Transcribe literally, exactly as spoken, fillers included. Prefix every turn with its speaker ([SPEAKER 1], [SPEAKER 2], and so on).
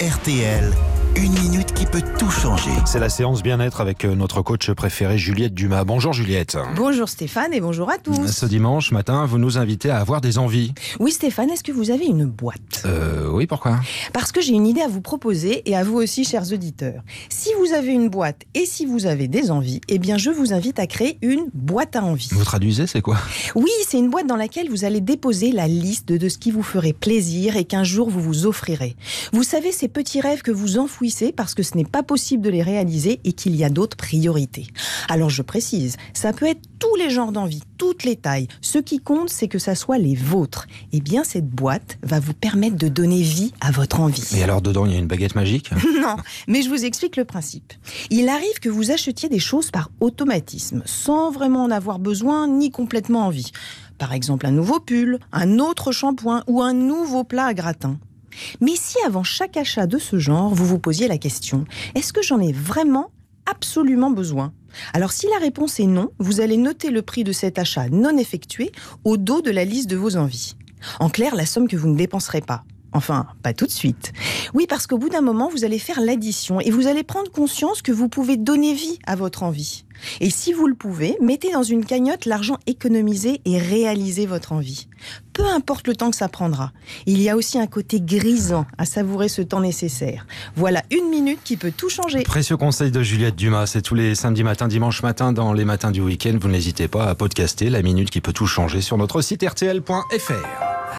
[SPEAKER 1] R T L, une minute qui peut tout changer.
[SPEAKER 2] C'est la séance bien-être avec notre coach préférée Juliette Dumas. Bonjour Juliette.
[SPEAKER 3] Bonjour Stéphane et bonjour à tous.
[SPEAKER 2] Ce dimanche matin, vous nous invitez à avoir des envies.
[SPEAKER 3] Oui Stéphane, est-ce que vous avez une boîte ?
[SPEAKER 2] Euh, oui, pourquoi ?
[SPEAKER 3] Parce que j'ai une idée à vous proposer et à vous aussi, chers auditeurs. Si vous avez une boîte et si vous avez des envies, eh bien je vous invite à créer une boîte à envies.
[SPEAKER 2] Vous traduisez, c'est quoi ?
[SPEAKER 3] Oui, c'est une boîte dans laquelle vous allez déposer la liste de ce qui vous ferait plaisir et qu'un jour vous vous offrirez. Vous savez, ces petits rêves que vous enfouissez parce que ce n'est pas possible de les réaliser et qu'il y a d'autres priorités. Alors je précise, ça peut être tous les genres d'envies, toutes les tailles. Ce qui compte, c'est que ça soit les vôtres. Eh bien, cette boîte va vous permettre de donner vie à votre envie.
[SPEAKER 2] Et alors dedans, il y a une baguette magique ?
[SPEAKER 3] Non, mais je vous explique le principe. Il arrive que vous achetiez des choses par automatisme, sans vraiment en avoir besoin ni complètement envie. Par exemple, un nouveau pull, un autre shampoing ou un nouveau plat à gratin. Mais si avant chaque achat de ce genre, vous vous posiez la question « Est-ce que j'en ai vraiment absolument besoin ?» Alors si la réponse est non, vous allez noter le prix de cet achat non effectué au dos de la liste de vos envies. En clair, la somme que vous ne dépenserez pas. Enfin, pas tout de suite. Oui, parce qu'au bout d'un moment, vous allez faire l'addition et vous allez prendre conscience que vous pouvez donner vie à votre envie. Et si vous le pouvez, mettez dans une cagnotte l'argent économisé et réalisez votre envie. Peu importe le temps que ça prendra. Il y a aussi un côté grisant à savourer ce temps nécessaire. Voilà une minute qui peut tout changer.
[SPEAKER 2] Précieux conseil de Juliette Dumas, c'est tous les samedis matins, dimanche matin, dans les matins du week-end. Vous n'hésitez pas à podcaster la minute qui peut tout changer sur notre site R T L point F R.